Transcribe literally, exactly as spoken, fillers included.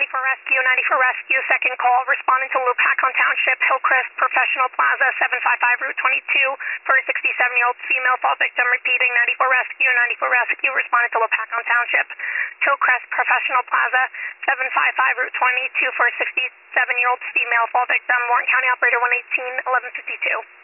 ninety-four Rescue, ninety-four Rescue, second call, responding to Lopakon Township, Hillcrest Professional Plaza, seven five five Route twenty-two, for a sixty-seven-year-old female fall victim, repeating ninety-four Rescue, ninety-four Rescue, responding to Lopakon Township, Hillcrest Professional Plaza, seven five five Route twenty-two, for a sixty-seven-year-old female fall victim, Morton County Operator one eighteen, eleven fifty-two.